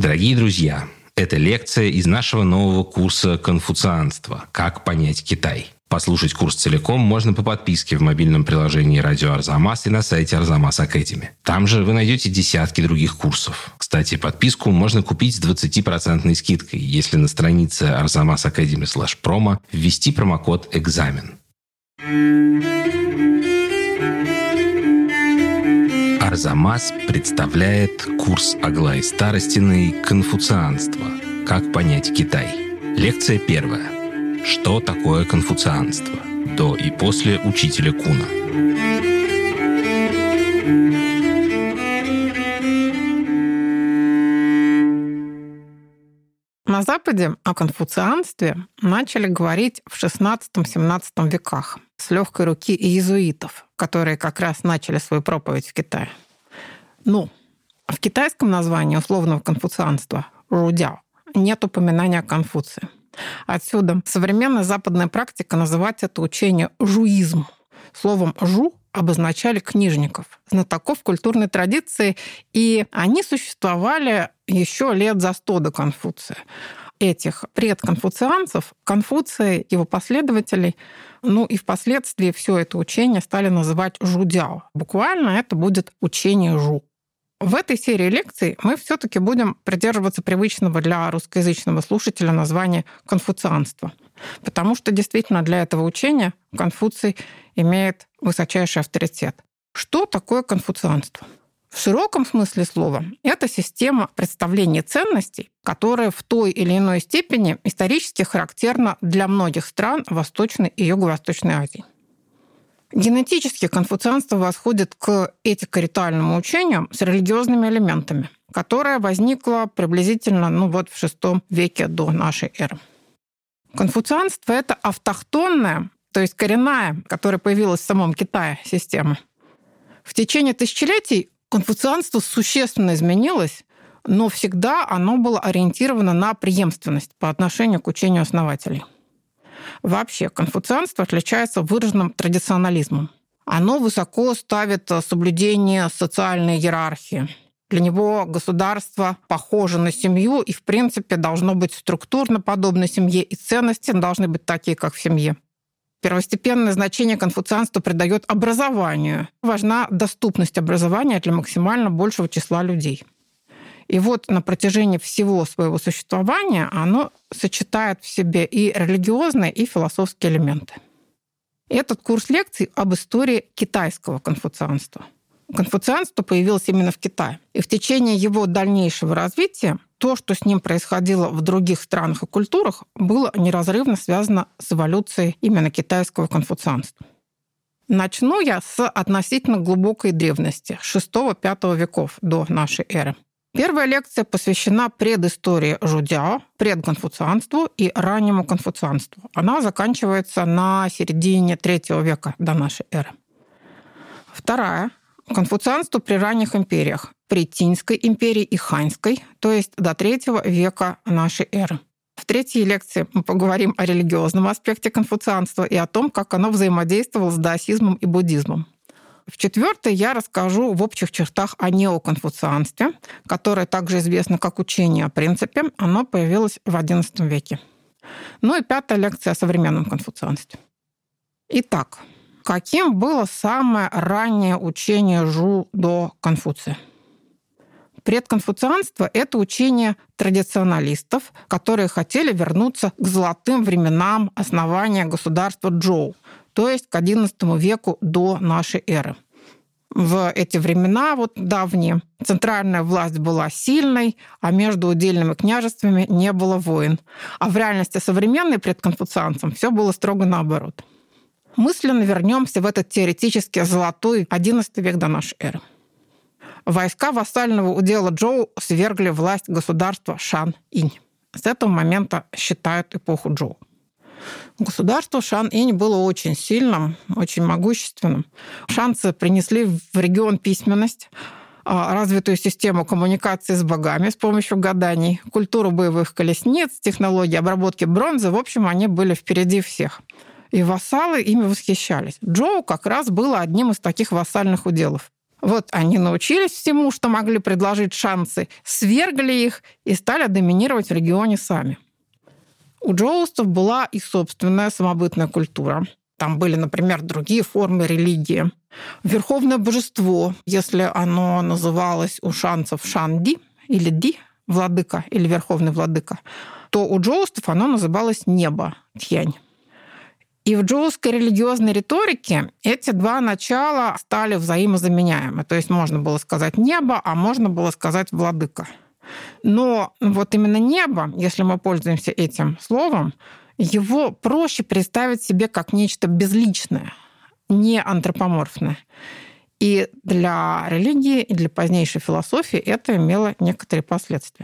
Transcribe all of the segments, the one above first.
Дорогие друзья, это лекция из нашего нового курса «Конфуцианство. Как понять Китай». Послушать курс целиком можно по подписке в мобильном приложении «Радио Арзамас» и на сайте Арзамас Академи. Там же вы найдете десятки других курсов. Кстати, подписку можно купить с 20% скидкой, если на странице Арзамас Академи/промо ввести промокод «Экзамен». Арзамас представляет курс Аглаи Старостиной «Конфуцианство. Как понять Китай». Лекция первая. Что такое конфуцианство? До и после учителя Куна. На Западе о конфуцианстве начали говорить в XVI-XVII веках с легкой руки иезуитов, которые как раз начали свою проповедь в Китае. В китайском названии условного конфуцианства «жудяо» нет упоминания о Конфуции. Отсюда современная западная практика называть это учение жуизм. Словом «жу» обозначали книжников, знатоков культурной традиции, и они существовали еще лет за 100 до Конфуция. Этих предконфуцианцев, Конфуция, его последователей, и впоследствии все это учение стали называть жудяо. Буквально это будет учение жу. В этой серии лекций мы все-таки будем придерживаться привычного для русскоязычного слушателя названия конфуцианства, потому что действительно для этого учения Конфуций имеет высочайший авторитет. Что такое конфуцианство? В широком смысле слова это система представлений ценностей, которая в той или иной степени исторически характерна для многих стран Восточной и Юго-Восточной Азии. Генетически конфуцианство восходит к этико-ритуальному учению с религиозными элементами, которое возникло приблизительно в VI веке до нашей эры. Конфуцианство — это автохтонная, то есть коренная, которая появилась в самом Китае, система. В течение тысячелетий конфуцианство существенно изменилось, но всегда оно было ориентировано на преемственность по отношению к учению основателей. Вообще, конфуцианство отличается выраженным традиционализмом. Оно высоко ставит соблюдение социальной иерархии. Для него государство похоже на семью и, в принципе, должно быть структурно подобно семье, и ценности должны быть такие, как в семье. Первостепенное значение конфуцианства придает образованию. Важна доступность образования для максимально большего числа людей. И на протяжении всего своего существования оно сочетает в себе и религиозные, и философские элементы. Этот курс лекций об истории китайского конфуцианства. Конфуцианство появилось именно в Китае. И в течение его дальнейшего развития то, что с ним происходило в других странах и культурах, было неразрывно связано с эволюцией именно китайского конфуцианства. Начну я с относительно глубокой древности, VI-V веков до нашей эры. Первая лекция посвящена предыстории жудяо, предконфуцианству и раннему конфуцианству. Она заканчивается на середине III века до нашей эры. Вторая – конфуцианство при ранних империях, при Цинской империи и Ханьской, то есть до III века нашей эры. В третьей лекции мы поговорим о религиозном аспекте конфуцианства и о том, как оно взаимодействовало с даосизмом и буддизмом. В четвертой я расскажу в общих чертах о неоконфуцианстве, которое также известно как учение о принципе. Оно появилось в XI веке. И пятая лекция о современном конфуцианстве. Итак, каким было самое раннее учение жу до Конфуция? Предконфуцианство — это учение традиционалистов, которые хотели вернуться к золотым временам основания государства Чжоу, то есть к XI веку до нашей эры. В эти времена, давние, центральная власть была сильной, а между удельными княжествами не было войн. А в реальности современной предконфуцианцам все было строго наоборот. Мысленно вернемся в этот теоретически золотой XI век до нашей эры. Войска вассального удела Чжоу свергли власть государства Шан-Инь. С этого момента считают эпоху Чжоу. Государство Шан-Инь было очень сильным, очень могущественным. Шанцы принесли в регион письменность, развитую систему коммуникации с богами с помощью гаданий, культуру боевых колесниц, технологии обработки бронзы. В общем, они были впереди всех. И вассалы ими восхищались. Чжоу как раз было одним из таких вассальных уделов. Вот они научились всему, что могли предложить шанцы, свергли их и стали доминировать в регионе сами. У джоустов была и собственная самобытная культура. Там были, например, другие формы религии. Верховное божество, если оно называлось у шанцев Шанди или Ди, владыка или верховный владыка, то у джоустов оно называлось небо, Тьянь. И в джоусской религиозной риторике эти два начала стали взаимозаменяемы. То есть можно было сказать небо, а можно было сказать владыка. Но вот именно небо, если мы пользуемся этим словом, его проще представить себе как нечто безличное, не антропоморфное. И для религии, и для позднейшей философии это имело некоторые последствия.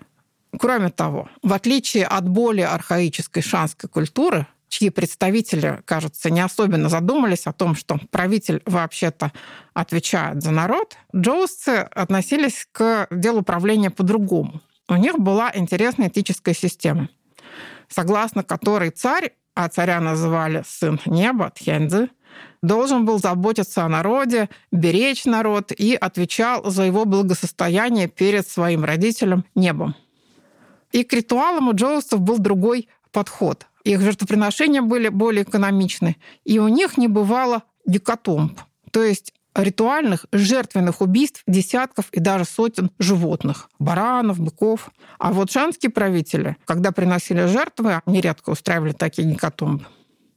Кроме того, в отличие от более архаической шанской культуры, чьи представители, кажется, не особенно задумались о том, что правитель вообще-то отвечает за народ, джоусцы относились к делу правления по-другому. У них была интересная этическая система, согласно которой царь, а царя называли сын неба, Тхяньцзы, должен был заботиться о народе, беречь народ и отвечал за его благосостояние перед своим родителем небом. И к ритуалам у джоусцев был другой подход. Их жертвоприношения были более экономичны, и у них не бывало гекатомб, то есть ритуальных жертвенных убийств десятков и даже сотен животных, баранов, быков. А вот шанские правители, когда приносили жертвы, нередко устраивали такие гекатомбы.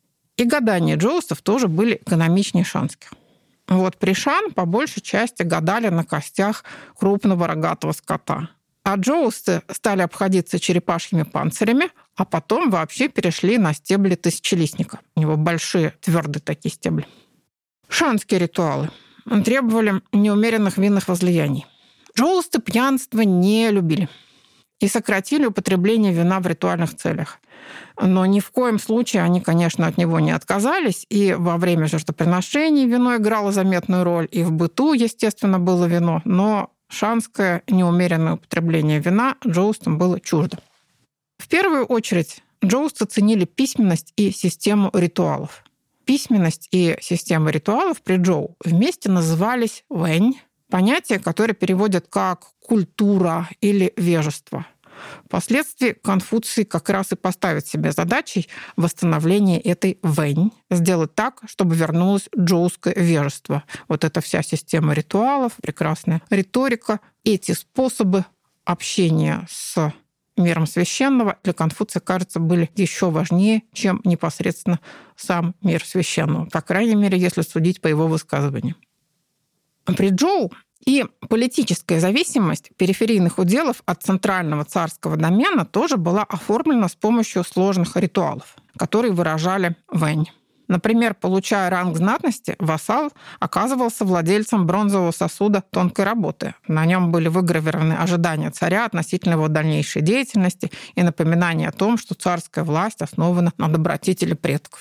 И гадания джоустов тоже были экономичнее шанских. Вот при Шан по большей части гадали на костях крупного рогатого скота. А джоусты стали обходиться черепашьими панцирями, а потом вообще перешли на стебли тысячелистника. У него большие, твердые такие стебли. Шанские ритуалы требовали неумеренных винных возлияний. Джоусты пьянство не любили и сократили употребление вина в ритуальных целях. Но ни в коем случае они, конечно, от него не отказались, и во время жертвоприношений вино играло заметную роль, и в быту, естественно, было вино, но шанское неумеренное употребление вина джоустам было чуждо. В первую очередь джоусты ценили письменность и систему ритуалов. Письменность и система ритуалов при джоу вместе назывались вэнь, понятие, которое переводят как «культура» или «вежество». Впоследствии Конфуций как раз и поставит себе задачей восстановление этой вэнь, сделать так, чтобы вернулось джоуское вежество. Вот эта вся система ритуалов, прекрасная риторика, эти способы общения с миром священного для Конфуция, кажется, были еще важнее, чем непосредственно сам мир священного. По крайней мере, если судить по его высказываниям. При джоу и политическая зависимость периферийных уделов от центрального царского домена тоже была оформлена с помощью сложных ритуалов, которые выражали вэнь. Например, получая ранг знатности, вассал оказывался владельцем бронзового сосуда тонкой работы. На нем были выгравированы ожидания царя относительно его дальнейшей деятельности и напоминание о том, что царская власть основана на добродетели предков.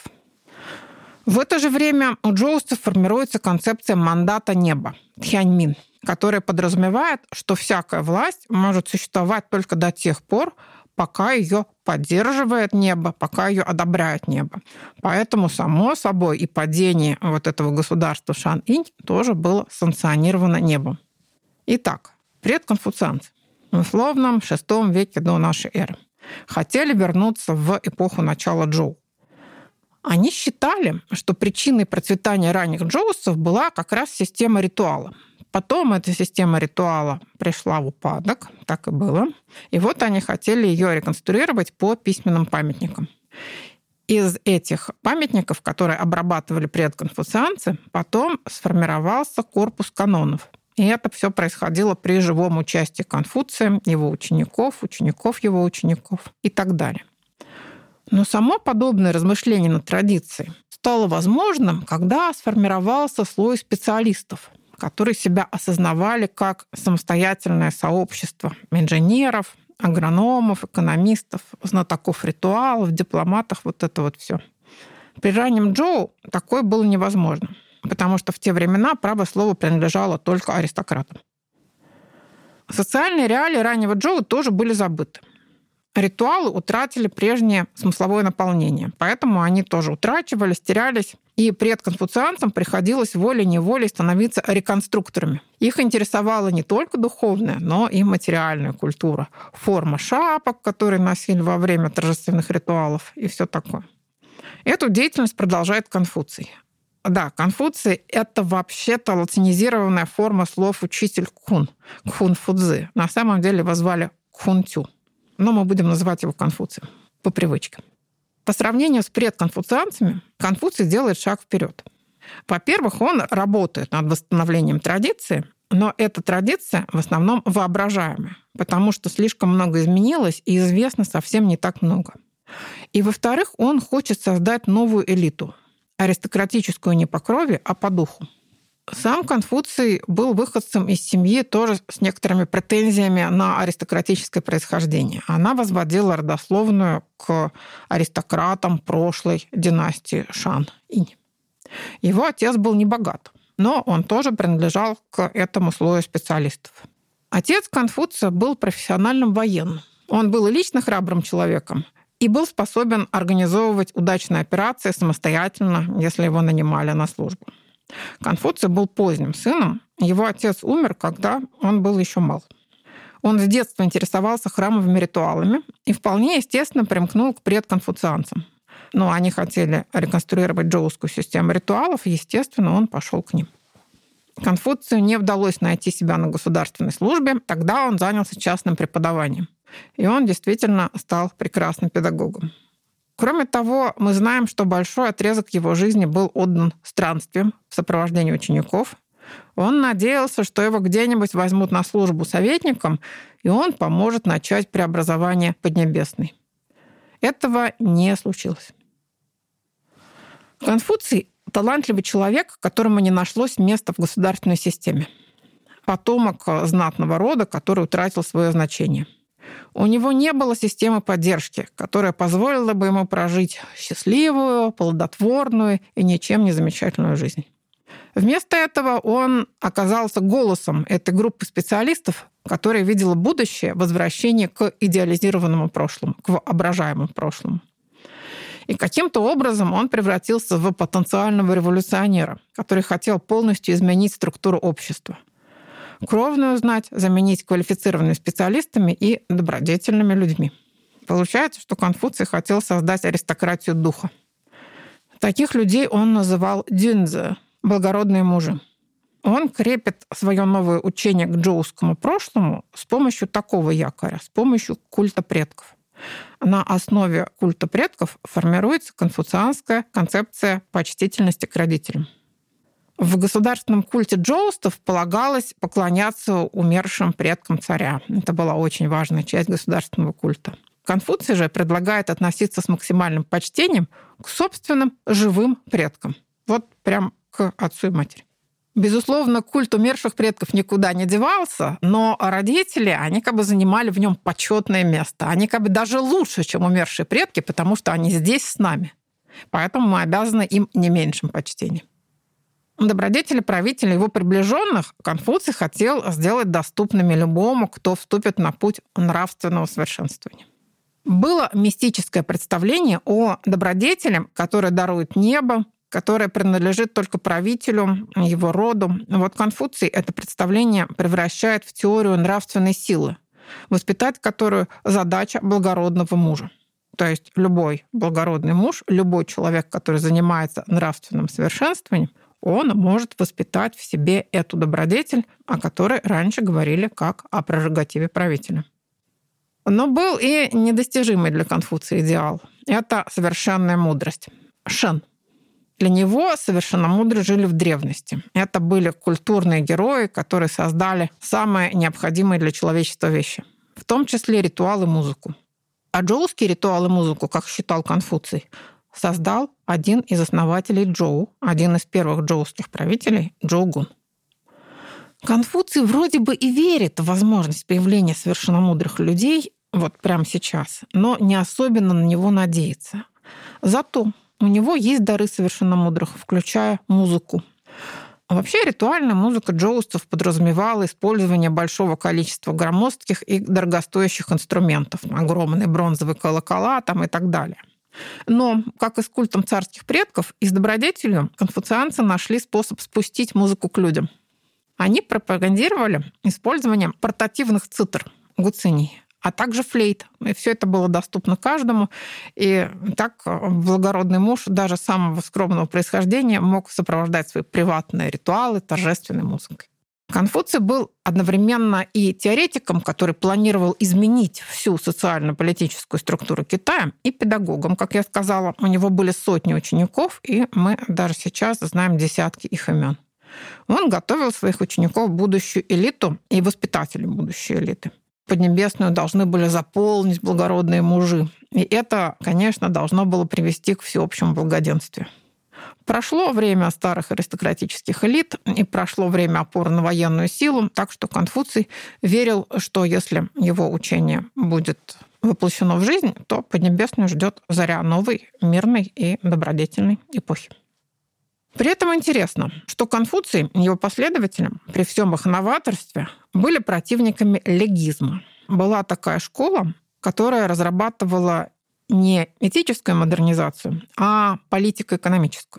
В это же время у джоустов формируется концепция мандата неба, тхяньмин, которая подразумевает, что всякая власть может существовать только до тех пор, пока ее поддерживает небо, пока ее одобряет небо. Поэтому, само собой, и падение вот этого государства Шан-Инь тоже было санкционировано небом. Итак, предконфуцианцы в условном VI веке до нашей эры хотели вернуться в эпоху начала Джоу. Они считали, что причиной процветания ранних джоусов была как раз система ритуала. Потом эта система ритуала пришла в упадок, так и было. И вот они хотели ее реконструировать по письменным памятникам. Из этих памятников, которые обрабатывали предконфуцианцы, потом сформировался корпус канонов. И это все происходило при живом участии Конфуция, его учеников, учеников его учеников и так далее. Но само подобное размышление над традицией стало возможным, когда сформировался слой специалистов, которые себя осознавали как самостоятельное сообщество инженеров, агрономов, экономистов, знатоков ритуалов, дипломатов, вот это вот все. При раннем Джоу такое было невозможно, потому что в те времена право слова принадлежало только аристократам. Социальные реалии раннего Джоу тоже были забыты. Ритуалы утратили прежнее смысловое наполнение, поэтому они тоже утрачивались, терялись, и предконфуцианцам приходилось волей-неволей становиться реконструкторами. Их интересовала не только духовная, но и материальная культура. Форма шапок, которые носили во время торжественных ритуалов, и все такое. Эту деятельность продолжает Конфуций. Да, Конфуций — это вообще-то латинизированная форма слов «учитель Кхун», Кхун Фудзи. На самом деле его звали Кхунтю. Но мы будем называть его Конфуцием по привычке. По сравнению с предконфуцианцами, Конфуций делает шаг вперед. Во-первых, он работает над восстановлением традиции, но эта традиция в основном воображаемая, потому что слишком много изменилось и известно совсем не так много. И, во-вторых, он хочет создать новую элиту, аристократическую не по крови, а по духу. Сам Конфуций был выходцем из семьи тоже с некоторыми претензиями на аристократическое происхождение. Она возводила родословную к аристократам прошлой династии Шан-Инь. Его отец был небогат, но он тоже принадлежал к этому слою специалистов. Отец Конфуция был профессиональным военным. Он был и лично храбрым человеком, и был способен организовывать удачные операции самостоятельно, если его нанимали на службу. Конфуций был поздним сыном. Его отец умер, когда он был еще мал. Он с детства интересовался храмовыми ритуалами и вполне естественно примкнул к предконфуцианцам. Но они хотели реконструировать джоускую систему ритуалов, и, естественно, он пошел к ним. Конфуцию не удалось найти себя на государственной службе, тогда он занялся частным преподаванием. И он действительно стал прекрасным педагогом. Кроме того, мы знаем, что большой отрезок его жизни был отдан странствиям в сопровождении учеников. Он надеялся, что его где-нибудь возьмут на службу советником, и он поможет начать преобразование Поднебесной. Этого не случилось. Конфуций — талантливый человек, которому не нашлось места в государственной системе. Потомок знатного рода, который утратил свое значение. У него не было системы поддержки, которая позволила бы ему прожить счастливую, плодотворную и ничем не замечательную жизнь. Вместо этого он оказался голосом этой группы специалистов, которая видела будущее в возвращении к идеализированному прошлому, к воображаемому прошлому. И каким-то образом он превратился в потенциального революционера, который хотел полностью изменить структуру общества. Кровную знать заменить квалифицированными специалистами и добродетельными людьми. Получается, что Конфуций хотел создать аристократию духа. Таких людей он называл дюнзе, благородные мужи. Он крепит свое новое учение к джоускому прошлому с помощью такого якоря, с помощью культа предков. На основе культа предков формируется конфуцианская концепция почтительности к родителям. В государственном культе джоустов полагалось поклоняться умершим предкам царя. Это была очень важная часть государственного культа. Конфуций же предлагает относиться с максимальным почтением к собственным живым предкам. Вот прям к отцу и матери. Безусловно, культ умерших предков никуда не девался, но родители, они как бы занимали в нем почетное место. Они как бы даже лучше, чем умершие предки, потому что они здесь с нами. Поэтому мы обязаны им не меньшим почтением. Добродетели правителя и его приближенных Конфуций хотел сделать доступными любому, кто вступит на путь нравственного совершенствования. Было мистическое представление о добродетеле, которое дарует небо, которое принадлежит только правителю, его роду. Вот Конфуций это представление превращает в теорию нравственной силы, воспитать которую задача благородного мужа. То есть любой благородный муж, любой человек, который занимается нравственным совершенствованием, он может воспитать в себе эту добродетель, о которой раньше говорили как о прерогативе правителя. Но был и недостижимый для Конфуция идеал. Это совершенная мудрость. Шен. Для него совершенно мудро жили в древности. Это были культурные герои, которые создали самые необходимые для человечества вещи, в том числе ритуалы и музыку. А джоуские ритуалы и музыку, как считал Конфуций, создал один из основателей Джоу, один из первых джоуских правителей, Джоугун. Конфуций вроде бы и верит в возможность появления совершенномудрых людей вот прямо сейчас, но не особенно на него надеется. Зато у него есть дары совершенномудрых, включая музыку. Вообще ритуальная музыка джоусцев подразумевала использование большого количества громоздких и дорогостоящих инструментов, огромные бронзовые колокола там и так далее. Но, как и с культом царских предков, и с добродетелью конфуцианцы нашли способ спустить музыку к людям. Они пропагандировали использование портативных цитр, гуциний, а также флейт. И все это было доступно каждому. И так благородный муж даже самого скромного происхождения мог сопровождать свои приватные ритуалы торжественной музыкой. Конфуций был одновременно и теоретиком, который планировал изменить всю социально-политическую структуру Китая, и педагогом. Как я сказала, у него были сотни учеников, и мы даже сейчас знаем десятки их имен. Он готовил своих учеников в будущую элиту и воспитателей будущей элиты. Поднебесную должны были заполнить благородные мужи. И это, конечно, должно было привести к всеобщему благоденствию. Прошло время старых аристократических элит, и прошло время опоры на военную силу, так что Конфуций верил, что если его учение будет воплощено в жизнь, то Поднебесную ждет заря новой, мирной и добродетельной эпохи. При этом интересно, что Конфуций и его последователи при всем их новаторстве были противниками легизма. Была такая школа, которая разрабатывала не этическую модернизацию, а политико-экономическую.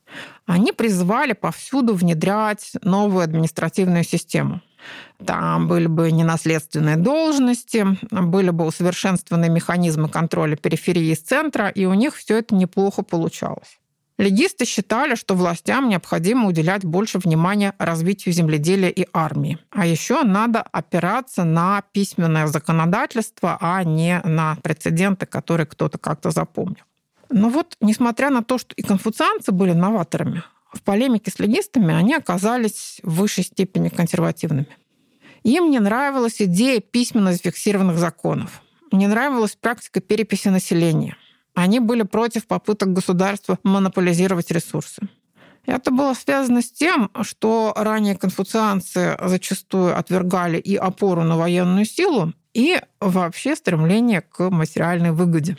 Они призывали повсюду внедрять новую административную систему. Там были бы ненаследственные должности, были бы усовершенствованы механизмы контроля периферии из центра, и у них все это неплохо получалось. Легисты считали, что властям необходимо уделять больше внимания развитию земледелия и армии. А еще надо опираться на письменное законодательство, а не на прецеденты, которые кто-то как-то запомнил. Но вот, несмотря на то, что и конфуцианцы были новаторами, в полемике с легистами они оказались в высшей степени консервативными. Им не нравилась идея письменно зафиксированных законов. Не нравилась практика переписи населения. Они были против попыток государства монополизировать ресурсы. Это было связано с тем, что ранее конфуцианцы зачастую отвергали и опору на военную силу, и вообще стремление к материальной выгоде.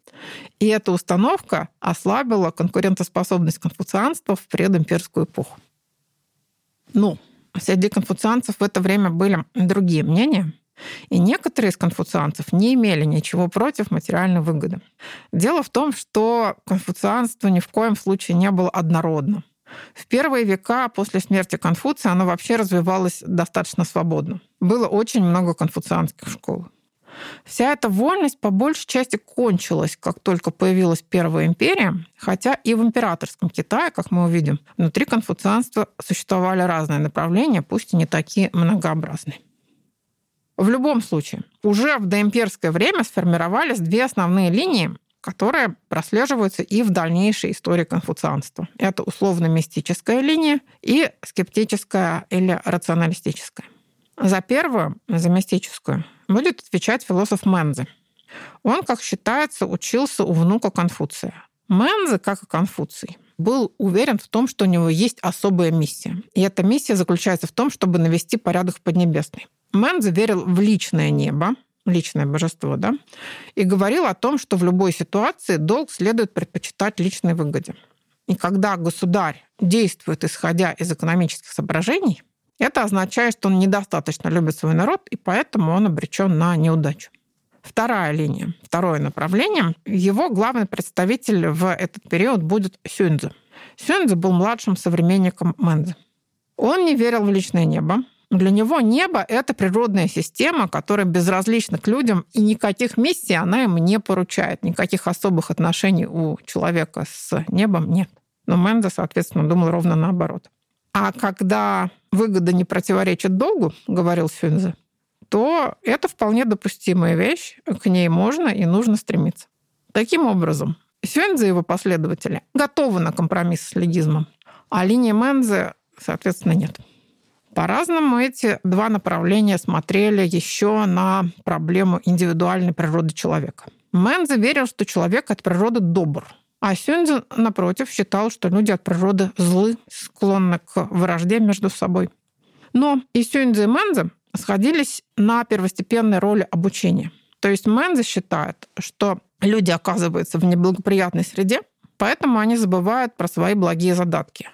И эта установка ослабила конкурентоспособность конфуцианства в предимперскую эпоху. Среди конфуцианцев в это время были другие мнения, и некоторые из конфуцианцев не имели ничего против материальной выгоды. Дело в том, что конфуцианство ни в коем случае не было однородным. В первые века после смерти Конфуция оно вообще развивалось достаточно свободно. Было очень много конфуцианских школ. Вся эта вольность по большей части кончилась, как только появилась Первая империя, хотя и в императорском Китае, как мы увидим, внутри конфуцианства существовали разные направления, пусть и не такие многообразные. В любом случае, уже в доимперское время сформировались две основные линии, которые прослеживаются и в дальнейшей истории конфуцианства. Это условно-мистическая линия и скептическая или рационалистическая. За первую, за мистическую, будет отвечать философ Мэнзи. Он, как считается, учился у внука Конфуция. Мэнзи, как и Конфуций, был уверен в том, что у него есть особая миссия. И эта миссия заключается в том, чтобы навести порядок в Поднебесной. Мэнзи верил в личное небо, личное божество, и говорил о том, что в любой ситуации долг следует предпочитать личной выгоде. И когда государь действует, исходя из экономических соображений, это означает, что он недостаточно любит свой народ, и поэтому он обречен на неудачу. Вторая линия, второе направление. Его главный представитель в этот период будет Сюньцзы. Сюньцзы был младшим современником Мэнзи. Он не верил в личное небо. Для него небо — это природная система, которая безразлична к людям, и никаких миссий она ему не поручает. Никаких особых отношений у человека с небом нет. Но Мэнзи, соответственно, думал ровно наоборот. А когда выгода не противоречит долгу, говорил Сюньцзы, то это вполне допустимая вещь, к ней можно и нужно стремиться. Таким образом, Сюньцзы и его последователи готовы на компромисс с легизмом, а линии Мэнзи, соответственно, нет. По-разному эти два направления смотрели еще на проблему индивидуальной природы человека. Мэнзи верил, что человек от природы добр, а Сюньцзы, напротив, считал, что люди от природы злы, склонны к вражде между собой. Но и Сюньцзы, и Мэнзи сходились на первостепенной роли обучения. То есть Мэнзи считает, что люди оказываются в неблагоприятной среде, поэтому они забывают про свои благие задатки.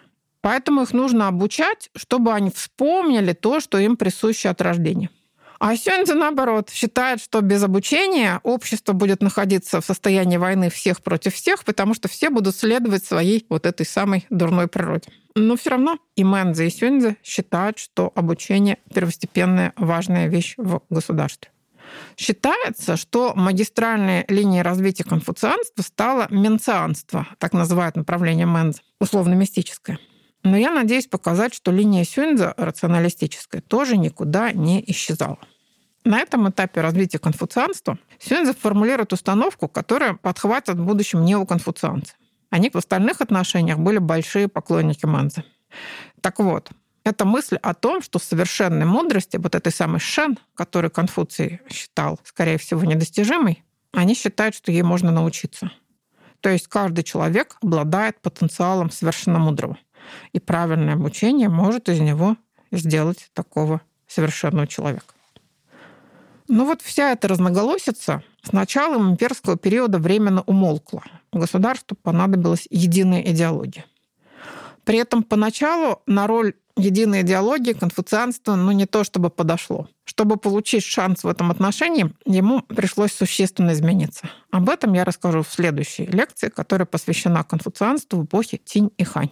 Поэтому их нужно обучать, чтобы они вспомнили то, что им присуще от рождения. А Сюньцзы, наоборот, считает, что без обучения общество будет находиться в состоянии войны всех против всех, потому что все будут следовать своей вот этой самой дурной природе. Но все равно и Мэнцзы, и Сюньцзы считают, что обучение — первостепенная важная вещь в государстве. Считается, что магистральной линией развития конфуцианства стало менцианство, так называют направление Мэнцзы, условно-мистическое. Но я надеюсь показать, что линия Сюньцзы, рационалистическая, тоже никуда не исчезала. На этом этапе развития конфуцианства Сюньцзы формулирует установку, которая подхватят в будущем неоконфуцианцы. Они в остальных отношениях были большие поклонники Мэнцзы. Так вот, это мысль о том, что совершенной мудрости, вот этой самой Шэн, которую Конфуций считал, скорее всего, недостижимой, они считают, что ей можно научиться. То есть каждый человек обладает потенциалом совершенно мудрого. И правильное обучение может из него сделать такого совершенного человека. Но вот вся эта разноголосица с началом имперского периода временно умолкла. Государству понадобилась единая идеология. При этом поначалу на роль единой идеологии конфуцианство не то чтобы подошло. Чтобы получить шанс в этом отношении, ему пришлось существенно измениться. Об этом я расскажу в следующей лекции, которая посвящена конфуцианству в эпохе Цинь и Хань.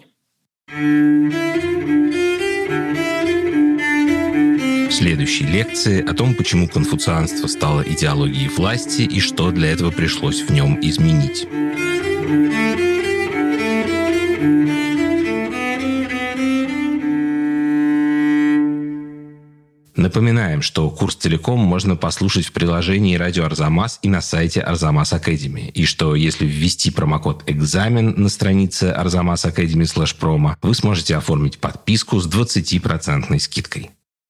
В следующей лекции о том, почему конфуцианство стало идеологией власти и что для этого пришлось в нем изменить. Напоминаем, что курс целиком можно послушать в приложении «Радио Арзамас» и на сайте Арзамас Academy. И что если ввести промокод «Экзамен» на странице Arzamas Academy /promo, вы сможете оформить подписку с 20% скидкой.